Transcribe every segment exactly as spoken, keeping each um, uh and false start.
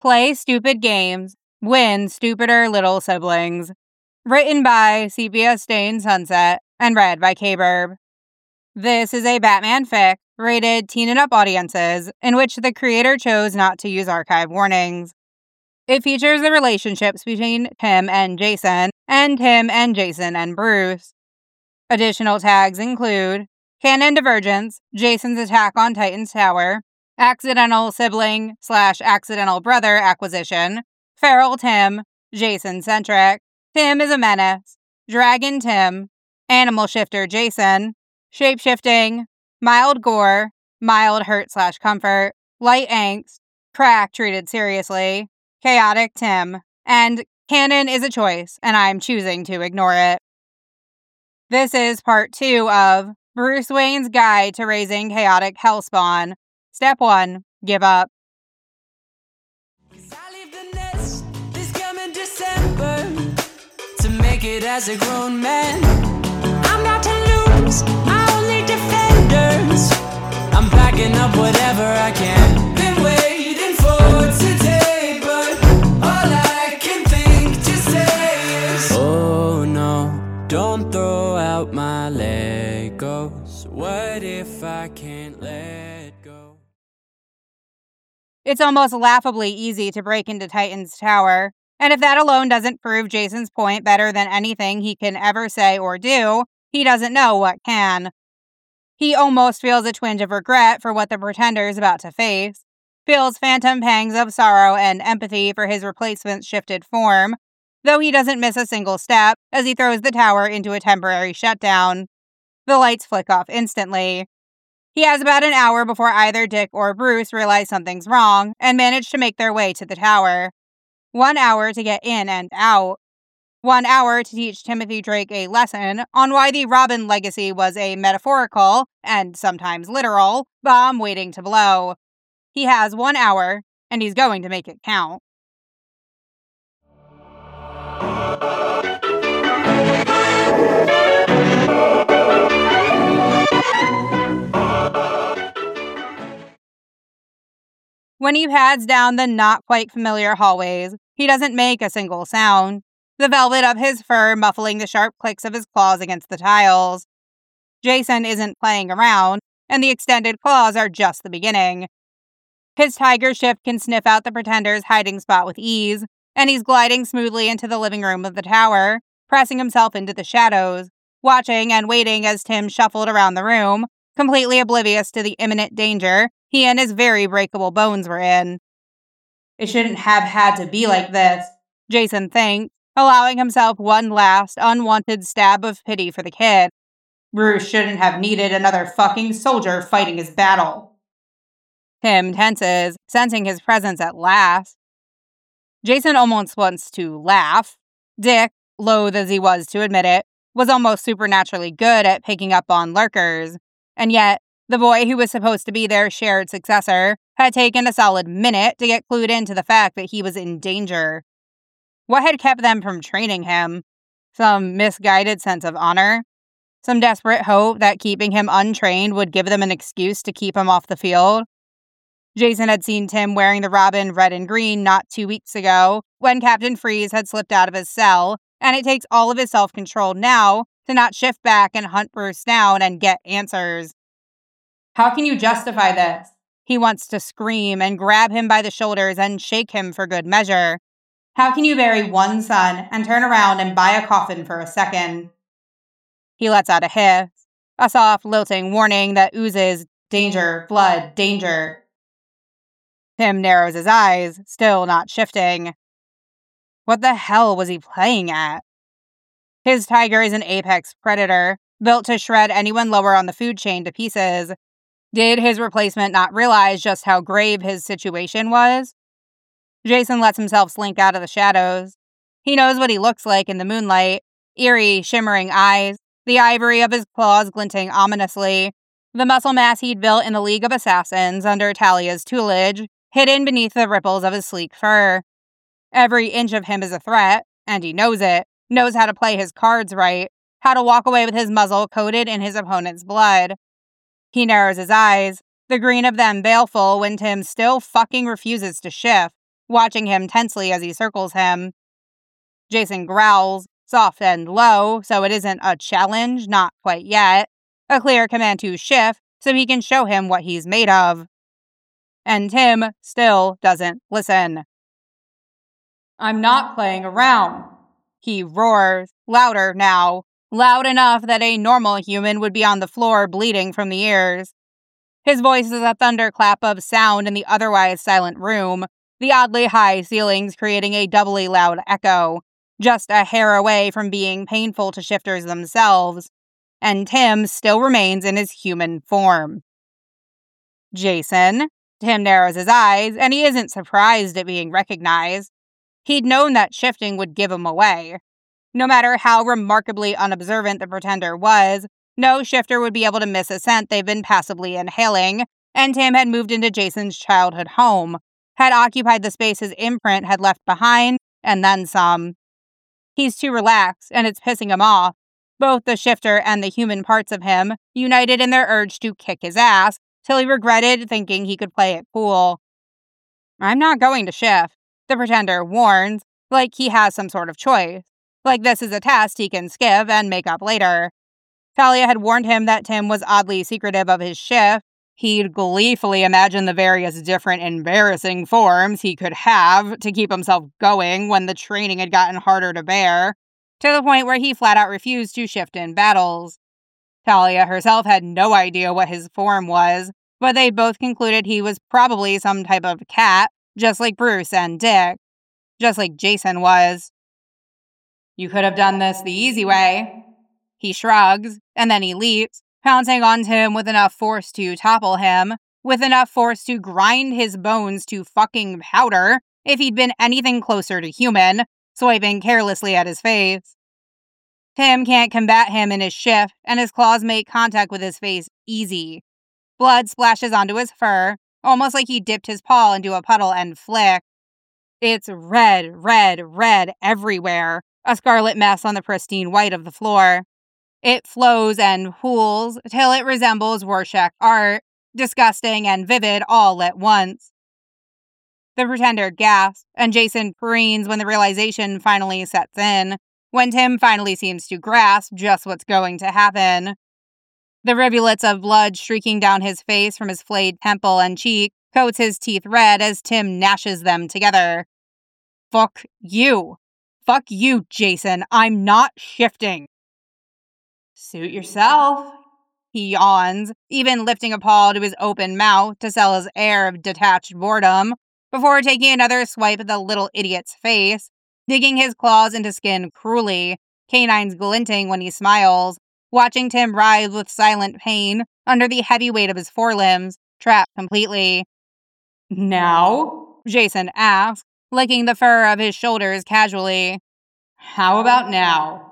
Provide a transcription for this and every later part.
Play stupid games, win stupider little siblings. Written by Sepia Stain Sunset and read by K-Burb. This is a Batman fic rated teen and up audiences in which the creator chose not to use archive warnings. It features the relationships between Tim and Jason and Tim and Jason and Bruce. Additional tags include canon divergence, Jason's attack on Titan's Tower, accidental sibling slash accidental brother acquisition, feral Tim, Jason-centric, Tim is a menace, Dragon Tim, animal shifter Jason, shapeshifting, mild gore, mild hurt slash comfort, light angst, crack treated seriously, chaotic Tim, and canon is a choice, and I'm choosing to ignore it. This is part two of Bruce Wayne's Guide to Raising Chaotic Hellspawn. Step one, give up. I leave the nest this coming December to make it as a grown man. I'm not to lose, my only defenders. I'm packing up whatever I can. Been waiting for today, but all I can think to say is, oh no, don't throw out my Legos. What if I can't let go? It's almost laughably easy to break into Titan's Tower, and if that alone doesn't prove Jason's point better than anything he can ever say or do, he doesn't know what can. He almost feels a twinge of regret for what the Pretender is about to face, feels phantom pangs of sorrow and empathy for his replacement's shifted form, though he doesn't miss a single step as he throws the tower into a temporary shutdown. The lights flick off instantly. He has about an hour before either Dick or Bruce realize something's wrong and manage to make their way to the tower. One hour to get in and out. One hour to teach Timothy Drake a lesson on why the Robin legacy was a metaphorical, and sometimes literal, bomb waiting to blow. He has one hour, and he's going to make it count. When he pads down the not-quite-familiar hallways, he doesn't make a single sound, the velvet of his fur muffling the sharp clicks of his claws against the tiles. Jason isn't playing around, and the extended claws are just the beginning. His tiger shift can sniff out the Pretender's hiding spot with ease, and he's gliding smoothly into the living room of the tower, pressing himself into the shadows, watching and waiting as Tim shuffled around the room, completely oblivious to the imminent danger he and his very breakable bones were in. It shouldn't have had to be like this, Jason thinks, allowing himself one last, unwanted stab of pity for the kid. Bruce shouldn't have needed another fucking soldier fighting his battle. Tim tenses, sensing his presence at last. Jason almost wants to laugh. Dick, loath as he was to admit it, was almost supernaturally good at picking up on lurkers, and yet the boy who was supposed to be their shared successor had taken a solid minute to get clued into the fact that he was in danger. What had kept them from training him? Some misguided sense of honor? Some desperate hope that keeping him untrained would give them an excuse to keep him off the field? Jason had seen Tim wearing the Robin red and green not two weeks ago, when Captain Freeze had slipped out of his cell, and it takes all of his self-control now to not shift back and hunt Bruce down and get answers. How can you justify this? He wants to scream and grab him by the shoulders and shake him for good measure. How can you bury one son and turn around and buy a coffin for a second? He lets out a hiss, a soft, lilting warning that oozes danger, blood, danger. Tim narrows his eyes, still not shifting. What the hell was he playing at? His tiger is an apex predator, built to shred anyone lower on the food chain to pieces. Did his replacement not realize just how grave his situation was? Jason lets himself slink out of the shadows. He knows what he looks like in the moonlight. Eerie, shimmering eyes, the ivory of his claws glinting ominously, the muscle mass he'd built in the League of Assassins under Talia's tutelage, hidden beneath the ripples of his sleek fur. Every inch of him is a threat, and he knows it, knows how to play his cards right, how to walk away with his muzzle coated in his opponent's blood. He narrows his eyes, the green of them baleful when Tim still fucking refuses to shift, watching him tensely as he circles him. Jason growls, soft and low, so it isn't a challenge, not quite yet. A clear command to shift so he can show him what he's made of. And Tim still doesn't listen. "I'm not playing around," he roars, louder now, loud enough that a normal human would be on the floor bleeding from the ears. His voice is a thunderclap of sound in the otherwise silent room, the oddly high ceilings creating a doubly loud echo, just a hair away from being painful to shifters themselves, and Tim still remains in his human form. "Jason?" Tim narrows his eyes, and he isn't surprised at being recognized. He'd known that shifting would give him away. No matter how remarkably unobservant the pretender was, no shifter would be able to miss a scent they've been passively inhaling, and Tim had moved into Jason's childhood home, had occupied the space his imprint had left behind, and then some. He's too relaxed, and it's pissing him off. Both the shifter and the human parts of him united in their urge to kick his ass, till he regretted thinking he could play it cool. "I'm not going to shift," the pretender warns, like he has some sort of choice. Like this is a test he can skip and make up later. Talia had warned him that Tim was oddly secretive of his shift. He'd gleefully imagined the various different embarrassing forms he could have to keep himself going when the training had gotten harder to bear, to the point where he flat out refused to shift in battles. Talia herself had no idea what his form was, but they both concluded he was probably some type of cat, just like Bruce and Dick. Just like Jason was. "You could have done this the easy way." He shrugs, and then he leaps, pouncing on Tim with enough force to topple him, with enough force to grind his bones to fucking powder if he'd been anything closer to human, swiping carelessly at his face. Tim can't combat him in his shift, and his claws make contact with his face easy. Blood splashes onto his fur, almost like he dipped his paw into a puddle and flicked. It's red, red, red everywhere, a scarlet mess on the pristine white of the floor. It flows and pools till it resembles Rorschach art, disgusting and vivid all at once. The pretender gasps, and Jason preens when the realization finally sets in, when Tim finally seems to grasp just what's going to happen. The rivulets of blood streaking down his face from his flayed temple and cheek coats his teeth red as Tim gnashes them together. "Fuck you. Fuck you, Jason. I'm not shifting." "Suit yourself," he yawns, even lifting a paw to his open mouth to sell his air of detached boredom, before taking another swipe at the little idiot's face, digging his claws into skin cruelly, canines glinting when he smiles, watching Tim writhe with silent pain under the heavy weight of his forelimbs, trapped completely. "Now?" Jason asks, licking the fur of his shoulders casually. "How about now?"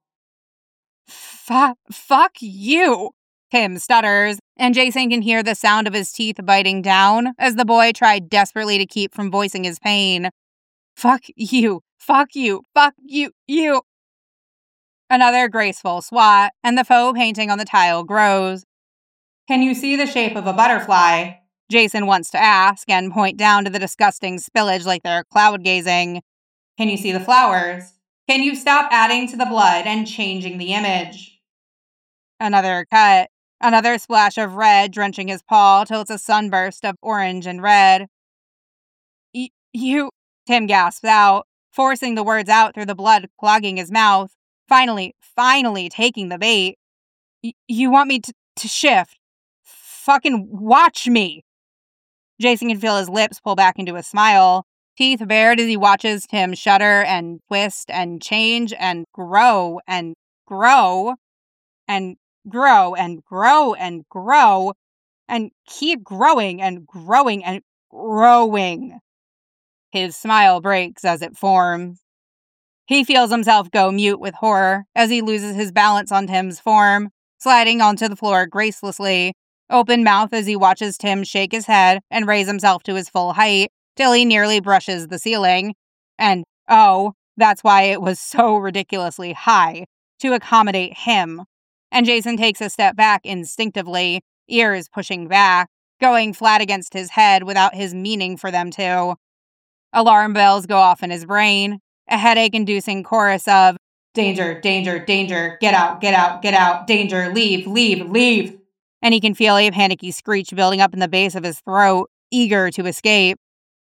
Fuck, fuck you, Tim stutters, and Jason can hear the sound of his teeth biting down as the boy tried desperately to keep from voicing his pain. Fuck you, fuck you, fuck you, you. Another graceful swat, and the faux painting on the tile grows. "Can you see the shape of a butterfly?" Jason wants to ask and point down to the disgusting spillage like they're cloud gazing. "Can you see the flowers? Can you stop adding to the blood and changing the image?" Another cut. Another splash of red drenching his paw till it's a sunburst of orange and red. Y- you, Tim gasps out, forcing the words out through the blood clogging his mouth, finally, finally taking the bait. Y- you want me to, to shift? Fucking watch me! Jason can feel his lips pull back into a smile, teeth bared as he watches Tim shudder and twist and change and grow and grow and grow and grow and grow and keep growing and growing and growing. His smile breaks as it forms. He feels himself go mute with horror as he loses his balance on Tim's form, sliding onto the floor gracelessly, open mouth as he watches Tim shake his head and raise himself to his full height till he nearly brushes the ceiling. And, oh, that's why it was so ridiculously high, to accommodate him. And Jason takes a step back instinctively, ears pushing back, going flat against his head without his meaning for them to. Alarm bells go off in his brain, a headache-inducing chorus of, "Danger, danger, danger, get out, get out, get out, danger, leave, leave, leave." And he can feel a panicky screech building up in the base of his throat, eager to escape.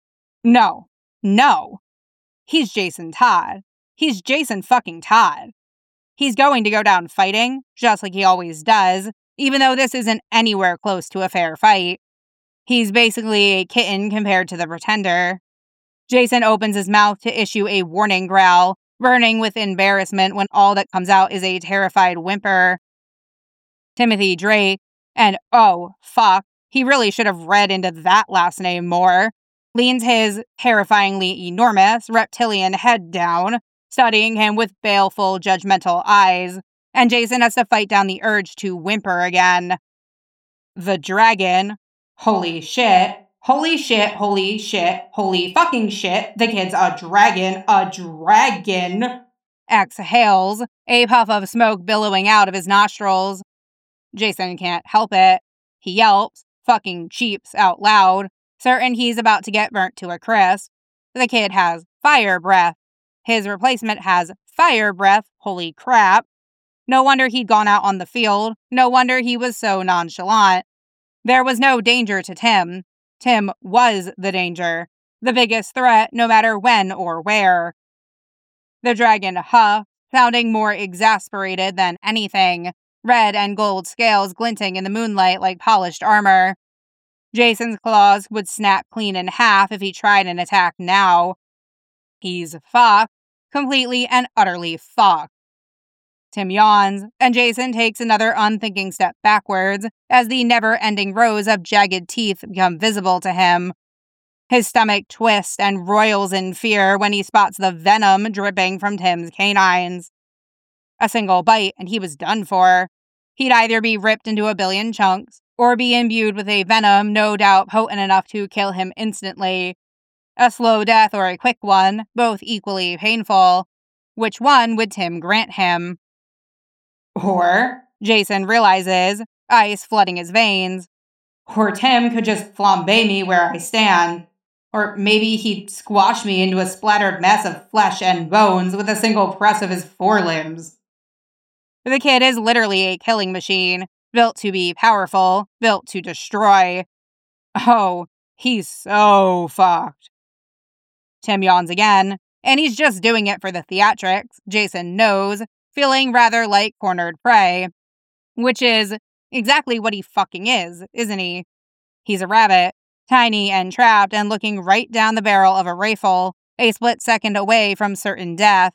No. No. He's Jason Todd. He's Jason fucking Todd. He's going to go down fighting, just like he always does, even though this isn't anywhere close to a fair fight. He's basically a kitten compared to the Pretender. Jason opens his mouth to issue a warning growl, burning with embarrassment when all that comes out is a terrified whimper. Timothy Drake, and oh, fuck, he really should have read into that last name more, leans his terrifyingly enormous reptilian head down, studying him with baleful, judgmental eyes, and Jason has to fight down the urge to whimper again. The dragon. Holy shit. Holy shit, holy shit, holy fucking shit. The kid's a dragon, a dragon. Exhales, a puff of smoke billowing out of his nostrils. Jason can't help it. He yelps, fucking cheeps out loud, certain he's about to get burnt to a crisp. The kid has fire breath. His replacement has fire breath, holy crap. No wonder he'd gone out on the field. No wonder he was so nonchalant. There was no danger to Tim. Tim was the danger. The biggest threat, no matter when or where. The dragon huffed, sounding more exasperated than anything, red and gold scales glinting in the moonlight like polished armor. Jason's claws would snap clean in half if he tried an attack now. He's fucked, completely and utterly fucked. Tim yawns, and Jason takes another unthinking step backwards as the never-ending rows of jagged teeth become visible to him. His stomach twists and roils in fear when he spots the venom dripping from Tim's canines. A single bite, and he was done for. He'd either be ripped into a billion chunks, or be imbued with a venom no doubt potent enough to kill him instantly. A slow death or a quick one, both equally painful. Which one would Tim grant him? Or, Jason realizes, ice flooding his veins, or Tim could just flambe me where I stand. Or maybe he'd squash me into a splattered mess of flesh and bones with a single press of his forelimbs. The kid is literally a killing machine, built to be powerful, built to destroy. Oh, he's so fucked. Tim yawns again, and he's just doing it for the theatrics, Jason knows, feeling rather like cornered prey. Which is exactly what he fucking is, isn't he? He's a rabbit, tiny and trapped and looking right down the barrel of a rifle, a split second away from certain death.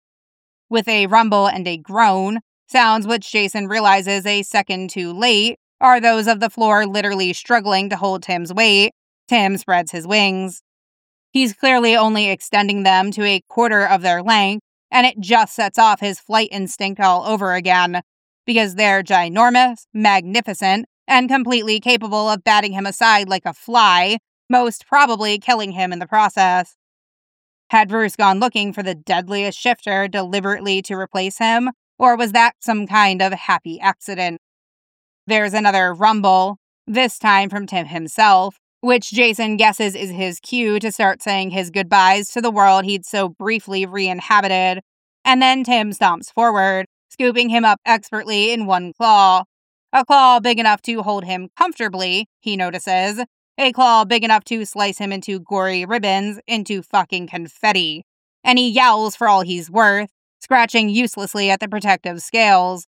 With a rumble and a groan, sounds which Jason realizes a second too late are those of the floor literally struggling to hold Tim's weight, Tim spreads his wings. He's clearly only extending them to a quarter of their length, and it just sets off his flight instinct all over again, because they're ginormous, magnificent, and completely capable of batting him aside like a fly, most probably killing him in the process. Had Bruce gone looking for the deadliest shifter deliberately to replace him, or was that some kind of happy accident? There's another rumble, this time from Tim himself, which Jason guesses is his cue to start saying his goodbyes to the world he'd so briefly re-inhabited, and then Tim stomps forward, scooping him up expertly in one claw. A claw big enough to hold him comfortably, he notices. A claw big enough to slice him into gory ribbons, into fucking confetti. And he yowls for all he's worth, scratching uselessly at the protective scales.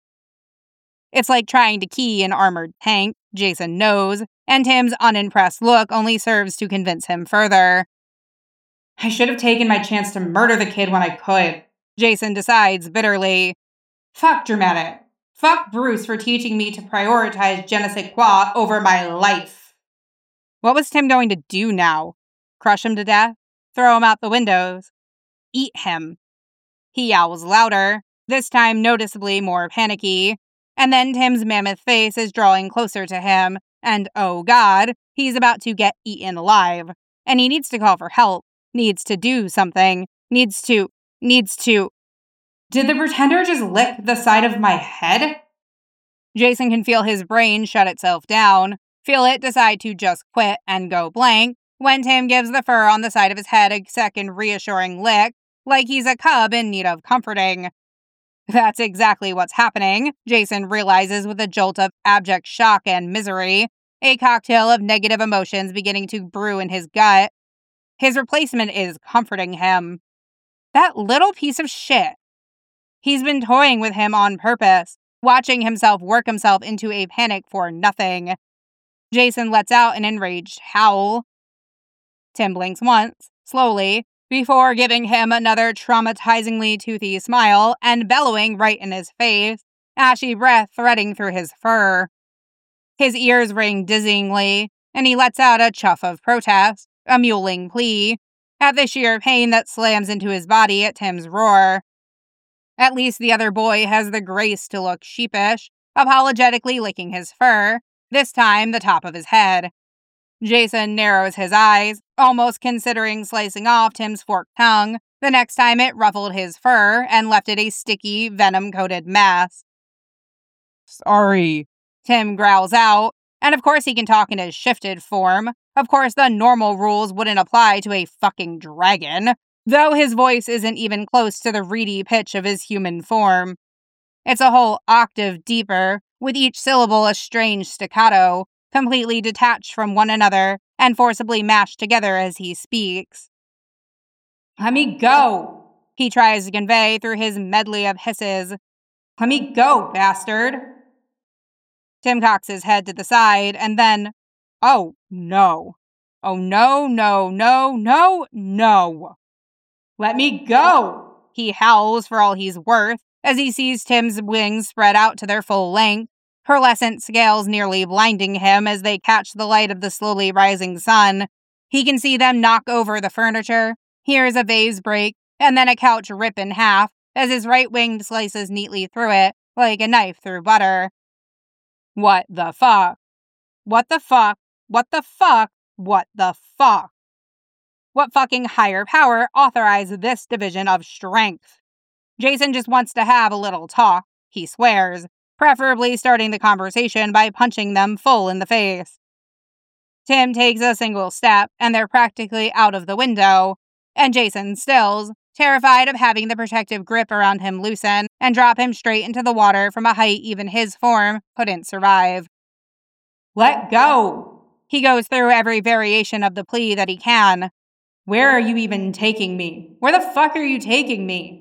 It's like trying to key an armored tank, Jason knows, and Tim's unimpressed look only serves to convince him further. I should have taken my chance to murder the kid when I could, Jason decides bitterly. Fuck dramatic. Fuck Bruce for teaching me to prioritize je ne sais quoi over my life. What was Tim going to do now? Crush him to death? Throw him out the windows? Eat him? He yowls louder, this time noticeably more panicky, and then Tim's mammoth face is drawing closer to him, and oh god, he's about to get eaten alive. And he needs to call for help, needs to do something, needs to, needs to... Did the Pretender just lick the side of my head? Jason can feel his brain shut itself down, feel it decide to just quit and go blank, when Tim gives the fur on the side of his head a second reassuring lick, like he's a cub in need of comforting. That's exactly what's happening, Jason realizes with a jolt of abject shock and misery, a cocktail of negative emotions beginning to brew in his gut. His replacement is comforting him. That little piece of shit. He's been toying with him on purpose, watching himself work himself into a panic for nothing. Jason lets out an enraged howl. Tim blinks once, slowly, before giving him another traumatizingly toothy smile and bellowing right in his face, ashy breath threading through his fur. His ears ring dizzyingly, and he lets out a chuff of protest, a mewling plea, at the sheer pain that slams into his body at Tim's roar. At least the other boy has the grace to look sheepish, apologetically licking his fur, this time the top of his head. Jason narrows his eyes, almost considering slicing off Tim's forked tongue the next time it ruffled his fur and left it a sticky, venom-coated mess. "Sorry," Tim growls out, and of course he can talk in his shifted form. Of course the normal rules wouldn't apply to a fucking dragon, though his voice isn't even close to the reedy pitch of his human form. It's a whole octave deeper, with each syllable a strange staccato, completely detached from one another and forcibly mashed together as he speaks. "Let me go," he tries to convey through his medley of hisses. "Let me go, bastard." Tim cocks his head to the side and then, oh no. Oh no, no, no, no, no. "Let me go," he howls for all he's worth as he sees Tim's wings spread out to their full length, pearlescent scales nearly blinding him as they catch the light of the slowly rising sun. He can see them knock over the furniture, hears a vase break, and then a couch rip in half as his right wing slices neatly through it, like a knife through butter. What the fuck? What the fuck? What the fuck? What the fuck? What fucking higher power authorized this division of strength? Jason just wants to have a little talk, he swears, preferably starting the conversation by punching them full in the face. Tim takes a single step, and they're practically out of the window, and Jason stills, terrified of having the protective grip around him loosen and drop him straight into the water from a height even his form couldn't survive. "Let go!" He goes through every variation of the plea that he can. "Where are you even taking me? Where the fuck are you taking me?"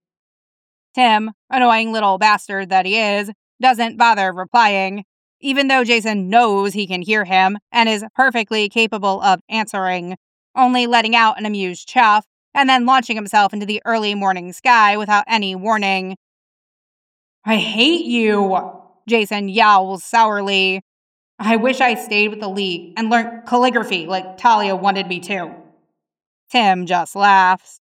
Tim, annoying little bastard that he is, doesn't bother replying, even though Jason knows he can hear him and is perfectly capable of answering, only letting out an amused chuff and then launching himself into the early morning sky without any warning. "I hate you," Jason yowls sourly. "I wish I stayed with the League and learned calligraphy like Talia wanted me to." Tim just laughs.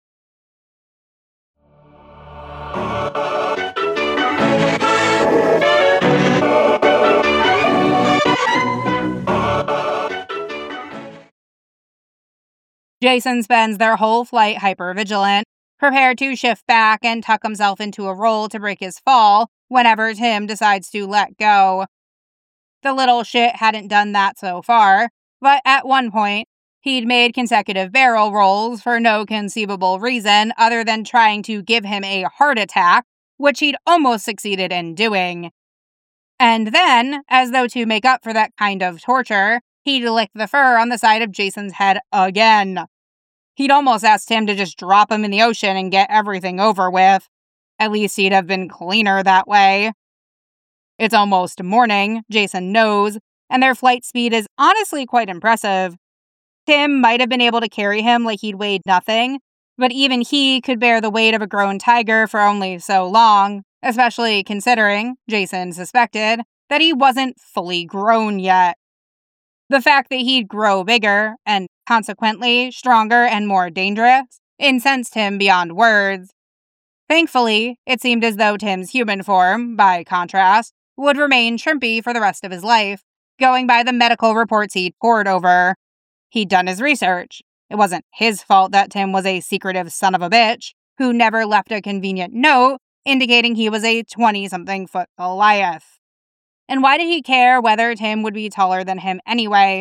Jason spends their whole flight hyper-vigilant, prepared to shift back and tuck himself into a roll to break his fall whenever Tim decides to let go. The little shit hadn't done that so far, but at one point, he'd made consecutive barrel rolls for no conceivable reason other than trying to give him a heart attack, which he'd almost succeeded in doing. And then, as though to make up for that kind of torture, he'd lick the fur on the side of Jason's head again. He'd almost asked him to just drop him in the ocean and get everything over with. At least he'd have been cleaner that way. It's almost morning, Jason knows, and their flight speed is honestly quite impressive. Tim might have been able to carry him like he'd weighed nothing, but even he could bear the weight of a grown tiger for only so long, especially considering, Jason suspected, that he wasn't fully grown yet. The fact that he'd grow bigger, and consequently stronger and more dangerous, incensed him beyond words. Thankfully, it seemed as though Tim's human form, by contrast, would remain shrimpy for the rest of his life, going by the medical reports he'd pored over. He'd done his research. It wasn't his fault that Tim was a secretive son of a bitch, who never left a convenient note indicating he was a twenty-something foot Goliath. And why did he care whether Tim would be taller than him anyway?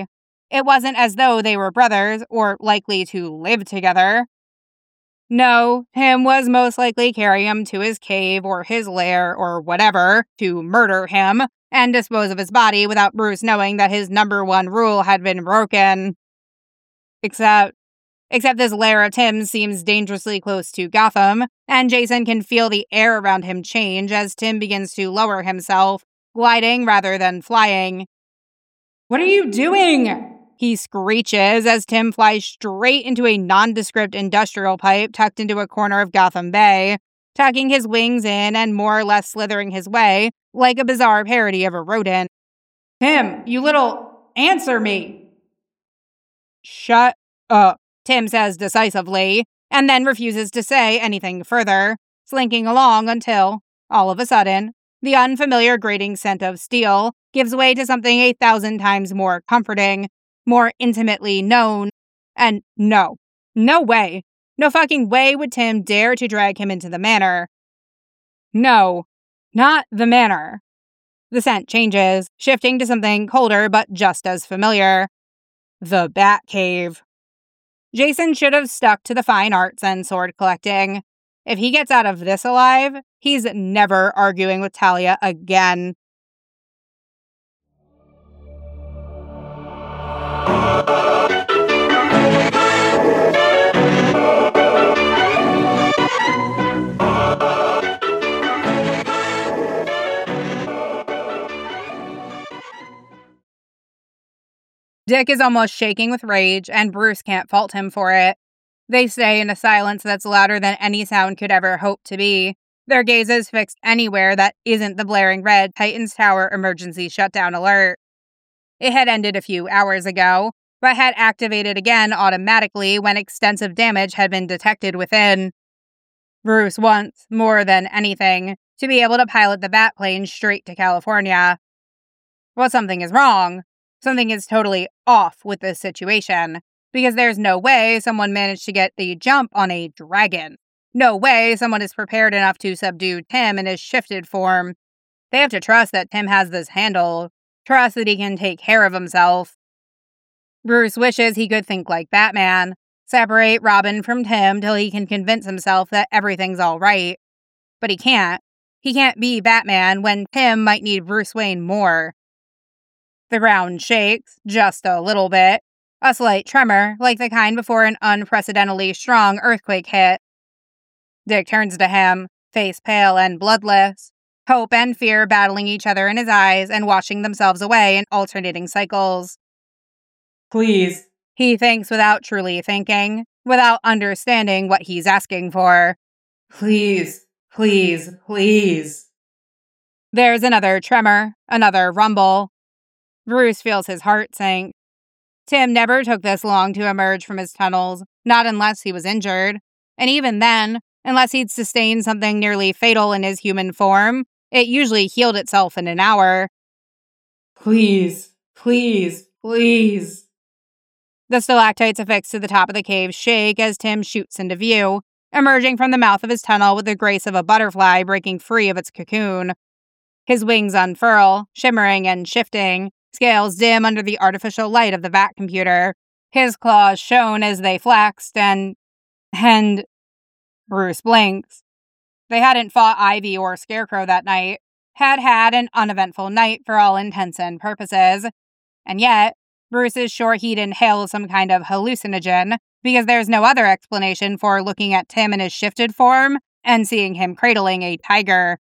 It wasn't as though they were brothers or likely to live together. No, Tim was most likely carrying him to his cave or his lair or whatever to murder him and dispose of his body without Bruce knowing that his number one rule had been broken. Except, except this lair of Tim's seems dangerously close to Gotham, and Jason can feel the air around him change as Tim begins to lower himself, gliding rather than flying. "What are you doing?" he screeches as Tim flies straight into a nondescript industrial pipe tucked into a corner of Gotham Bay, tucking his wings in and more or less slithering his way like a bizarre parody of a rodent. "Tim, you little... answer me!" "Shut up," Tim says decisively, and then refuses to say anything further, slinking along until, all of a sudden, the unfamiliar grating scent of steel gives way to something a thousand times more comforting, more intimately known, and no, no way, no fucking way would Tim dare to drag him into the manor. No, not the manor. The scent changes, shifting to something colder but just as familiar. The Batcave. Jason should have stuck to the fine arts and sword collecting. If he gets out of this alive, he's never arguing with Talia again. Dick is almost shaking with rage, and Bruce can't fault him for it. They stay in a silence that's louder than any sound could ever hope to be, their gazes fixed anywhere that isn't the blaring red Titan's Tower emergency shutdown alert. It had ended a few hours ago, but had activated again automatically when extensive damage had been detected within. Bruce wants, more than anything, to be able to pilot the Batplane straight to California. Well, something is wrong. Something is totally off with this situation, because there's no way someone managed to get the jump on a dragon. No way someone is prepared enough to subdue Tim in his shifted form. They have to trust that Tim has this handled, trust that he can take care of himself. Bruce wishes he could think like Batman, separate Robin from Tim till he can convince himself that everything's all right. But he can't. He can't be Batman when Tim might need Bruce Wayne more. The ground shakes, just a little bit. A slight tremor, like the kind before an unprecedentedly strong earthquake hit. Dick turns to him, face pale and bloodless, hope and fear battling each other in his eyes and washing themselves away in alternating cycles. "Please," he thinks without truly thinking, without understanding what he's asking for. "Please, please, please." There's another tremor, another rumble. Bruce feels his heart sink. Tim never took this long to emerge from his tunnels, not unless he was injured. And even then, unless he'd sustained something nearly fatal in his human form, it usually healed itself in an hour. "Please, please, please." The stalactites affixed to the top of the cave shake as Tim shoots into view, emerging from the mouth of his tunnel with the grace of a butterfly breaking free of its cocoon. His wings unfurl, shimmering and shifting, scales dim under the artificial light of the Bat computer. His claws shone as they flexed, and... and... Bruce blinks. They hadn't fought Ivy or Scarecrow that night, had had an uneventful night for all intents and purposes, and yet, Bruce is sure he'd inhaled some kind of hallucinogen, because there's no other explanation for looking at Tim in his shifted form and seeing him cradling a tiger.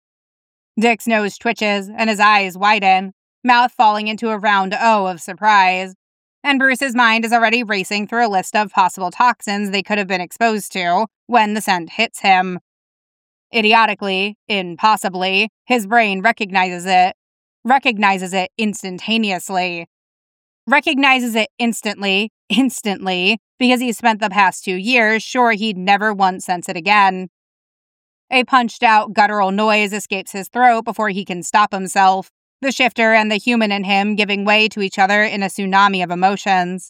Dick's nose twitches, and his eyes widen, mouth falling into a round O of surprise, and Bruce's mind is already racing through a list of possible toxins they could have been exposed to when the scent hits him. Idiotically, impossibly, his brain recognizes it. Recognizes it instantaneously. Recognizes it instantly, instantly, because he's spent the past two years sure he'd never once sense it again. A punched-out guttural noise escapes his throat before he can stop himself, the shifter and the human in him giving way to each other in a tsunami of emotions.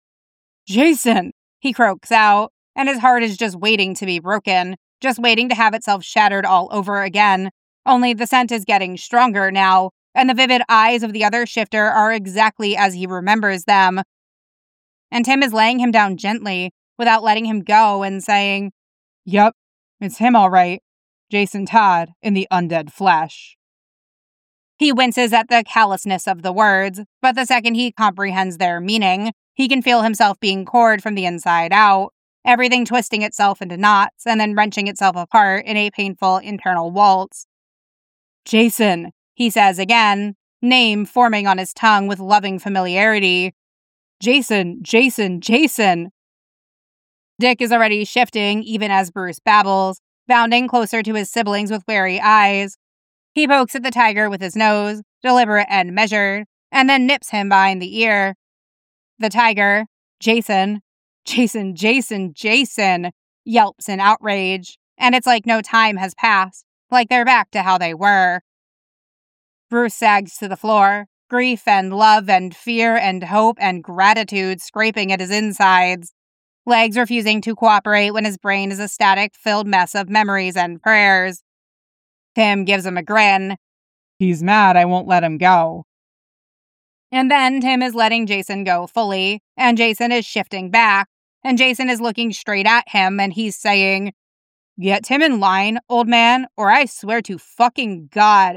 "Jason!" he croaks out, and his heart is just waiting to be broken, just waiting to have itself shattered all over again, only the scent is getting stronger now, and the vivid eyes of the other shifter are exactly as he remembers them. And Tim is laying him down gently, without letting him go, and saying, "Yep, it's him all right. Jason Todd in the undead flesh." He winces at the callousness of the words, but the second he comprehends their meaning, he can feel himself being cored from the inside out, everything twisting itself into knots and then wrenching itself apart in a painful internal waltz. "Jason," he says again, name forming on his tongue with loving familiarity. "Jason, Jason, Jason." Dick is already shifting even as Bruce babbles, bounding closer to his siblings with wary eyes. He pokes at the tiger with his nose, deliberate and measured, and then nips him behind the ear. The tiger, Jason, Jason, Jason, Jason, yelps in outrage, and it's like no time has passed, like they're back to how they were. Bruce sags to the floor, grief and love and fear and hope and gratitude scraping at his insides, legs refusing to cooperate when his brain is a static-filled mess of memories and prayers. Tim gives him a grin. "He's mad I won't let him go." And then Tim is letting Jason go fully, and Jason is shifting back, and Jason is looking straight at him, and he's saying, "Get Tim in line, old man, or I swear to fucking God."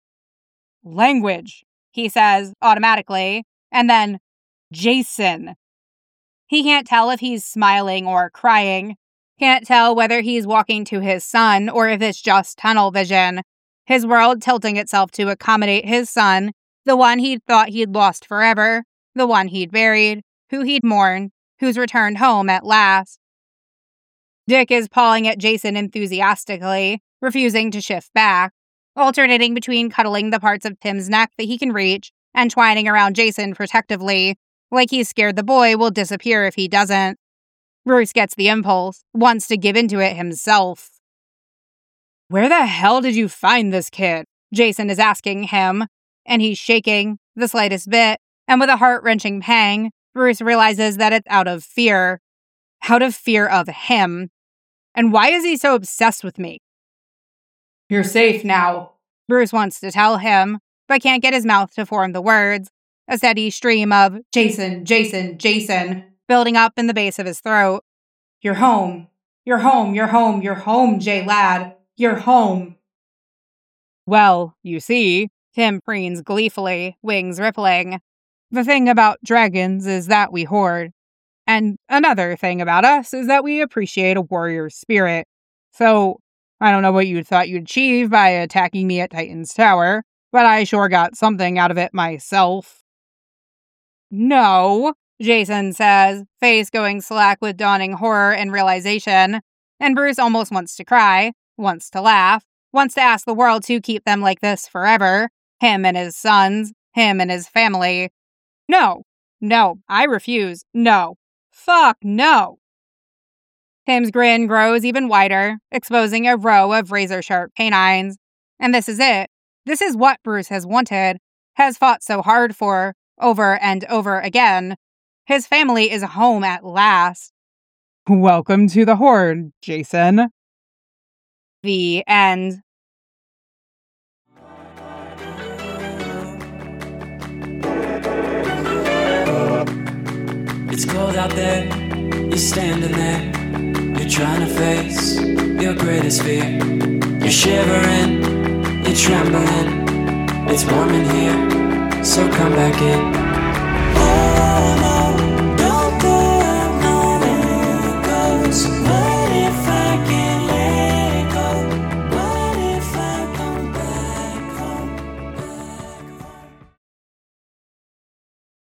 "Language," he says automatically, and then, "Jason." He can't tell if he's smiling or crying. Can't tell whether he's walking to his son or if it's just tunnel vision. His world tilting itself to accommodate his son, the one he'd thought he'd lost forever, the one he'd buried, who he'd mourned, who's returned home at last. Dick is pawing at Jason enthusiastically, refusing to shift back, alternating between cuddling the parts of Tim's neck that he can reach and twining around Jason protectively, like he's scared the boy will disappear if he doesn't. Bruce gets the impulse, wants to give into it himself. "Where the hell did you find this kid?" Jason is asking him, and he's shaking, the slightest bit, and with a heart-wrenching pang, Bruce realizes that it's out of fear. Out of fear of him. And why is he so obsessed with me? "You're safe now," Bruce wants to tell him, but can't get his mouth to form the words, a steady stream of "Jason, Jason, Jason," building up in the base of his throat. "You're home. You're home. You're home. You're home, Jay lad. You're home." "Well, you see," Tim preens gleefully, wings rippling. "The thing about dragons is that we hoard. And another thing about us is that we appreciate a warrior spirit. So, I don't know what you thought you'd achieve by attacking me at Titan's Tower, but I sure got something out of it myself." "No," Jason says, face going slack with dawning horror and realization, and Bruce almost wants to cry, wants to laugh, wants to ask the world to keep them like this forever, him and his sons, him and his family. No, no, I refuse, no, fuck no. Tim's grin grows even wider, exposing a row of razor-sharp canines, and this is it. This is what Bruce has wanted, has fought so hard for, over and over again. His family is home at last. "Welcome to the Horde, Jason." The end. It's cold out there, you're standing there, you're trying to face your greatest fear. You're shivering, you're trembling, it's warm in here, so come back in.